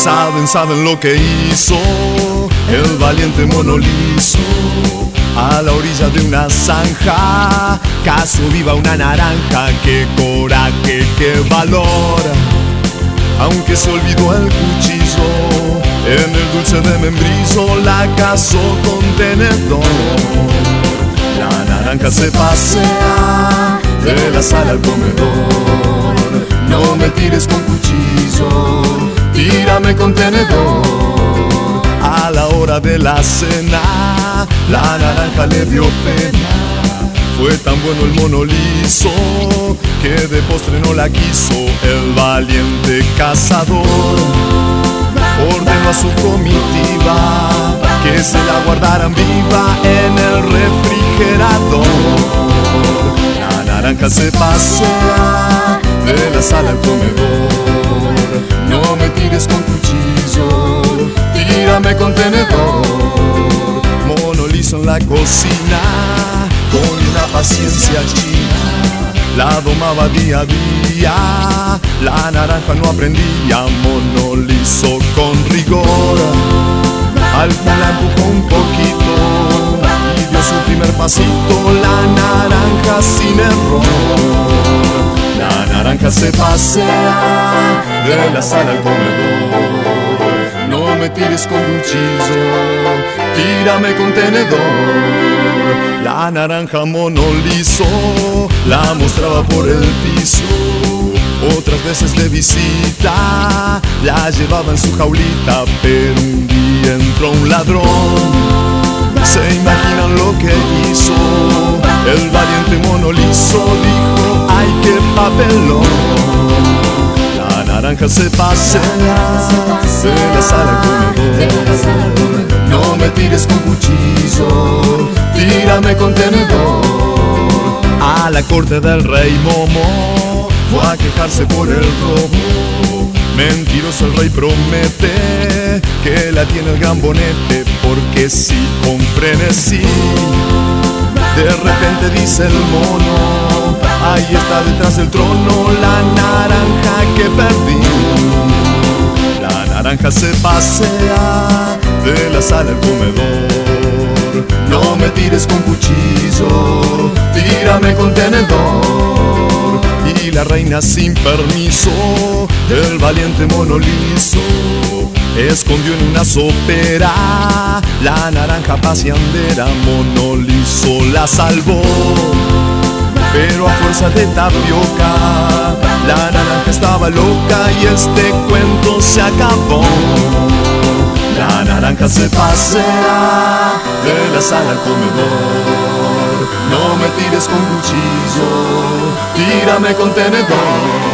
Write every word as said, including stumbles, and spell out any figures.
saben, saben lo que hizo el valiente mono liso. A la orilla de una zanja cazó viva una naranja. ¡Qué coraje, qué valor! Aunque se olvidó el cuchillo, en el dulce de membrillo la cazó con tenedor. La naranja se pasea de la sala al comedor. No me tires con cuchillo, tírame con tenedor. A la hora de la cena, la naranja le dio pena. Fue tan bueno el mono liso que de postre no la quiso. El valiente cazador ordenó a su comitiva que se la guardaran viva en el refrigerador. La naranja se pasea de la sala al comedor. No me tires con cuchillo, tírame con tenedor. Mono liso en la cocina, con una paciencia china, la domaba día a día. La naranja no aprendía, mono liso con rigor. Al fin la empujó un poquito y dio su primer pasito. La naranja sin error. La naranja se pasea de la sala al comedor. No me tires con cuchillo, tírame con tenedor. La naranja mono liso la mostraba por el piso. Otras veces de visita la llevaba en su jaulita. Pero un día entró un ladrón. ¿Se imaginan lo que hizo? El valiente mono liso dijo: ¡ay, qué papelón! La naranja se pasea de la sala al comedor. No me tires con cuchillo, tírame con tenedor. A la corte del rey Momo fue a quejarse por el robo. Mentiroso el rey promete que la tiene el gran bonete. Porque si con frenesí de repente dice el mono: ahí está detrás del trono la naranja que perdí. La naranja se pasea de la sala al comedor. No me tires con cuchillo, tírame con tenedor. Y la reina sin permiso del valiente mono liso escondió en una sopera la naranja paseandera. Mono liso la salvó, pero a fuerza de tapioca la naranja estaba loca y este cuento se acabó. La naranja se pasea de la sala al comedor. No me tires con cuchillo, tírame con tenedor.